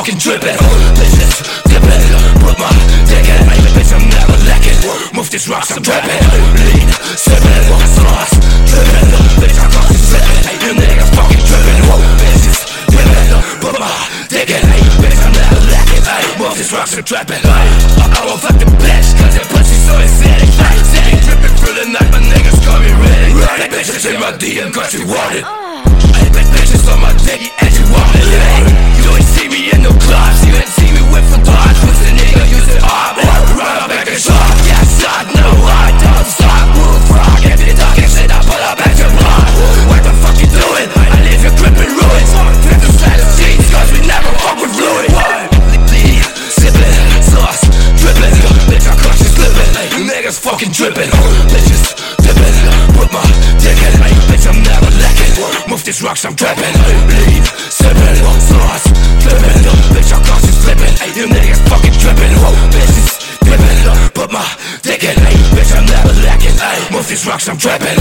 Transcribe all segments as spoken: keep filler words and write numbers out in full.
fucking dripping. Bitches dipping, put my dick in. Bitch, I'm never licking. Move these rocks, I'm dripping. Lean, sipping, sauce, dripping. Bitch, I'm fucking slipping. You niggas fucking dripping. Bitches dipping, put my dick in. Bitch, I'm never licking. Move these rocks, I'm dripping. I won't fuck the bitch, cause that pussy so acidic. City dripping through the night, my niggas call me ready. Bitches in my D M, cause you want it. Bitches on my dick, and you want it. You ain't see me in no clubs, you ain't see me whip some bars. Pussy nigga using arm, run up back and shot. Yeah, shot, no, I don't stop. Move rock, if you talking shit, I pull up at your block. What the fuck you doing? I leave your grip in ruins. Flip the side of sheets, cause we never fuck with fluid. Lean, sippin', sauce, drippin'. Bitch, I caught you slippin'. You niggas fucking drippin'. Bitches dippin', put my dick in. Bitch, I'm never licking. Move these rocks, I'm drippin'. Lean, sippin', sauce, drippin'. Bitch, I caught you slippin'. You niggas fucking drippin'. Bitches dippin', put my dick in. Bitch, I'm never licking. Move these rocks, I'm drippin'.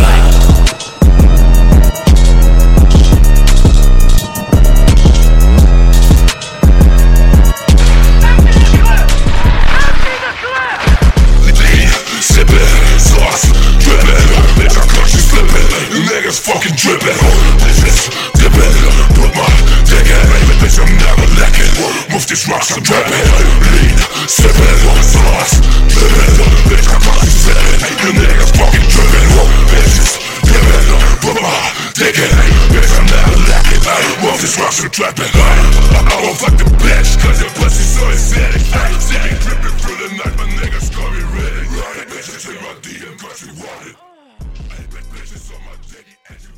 Fucking drippin', bitches dippin', put my dick in. Bitch, I'm never licking. Move these rocks, I'm drippin'. Lean, sippin', sauce, drippin'. Bitch, I'm fucking slippin'. You niggas fucking drippin'. Bitches dippin', put my dick in. Bitch, I'm never licking. Move these rocks, I'm drippin'. I won't fuck the bitch, cause your pussy so acidic. City drippin' through the night, my niggas call me ready. Bitches in my D M, cause you want it. Bitches on my dick.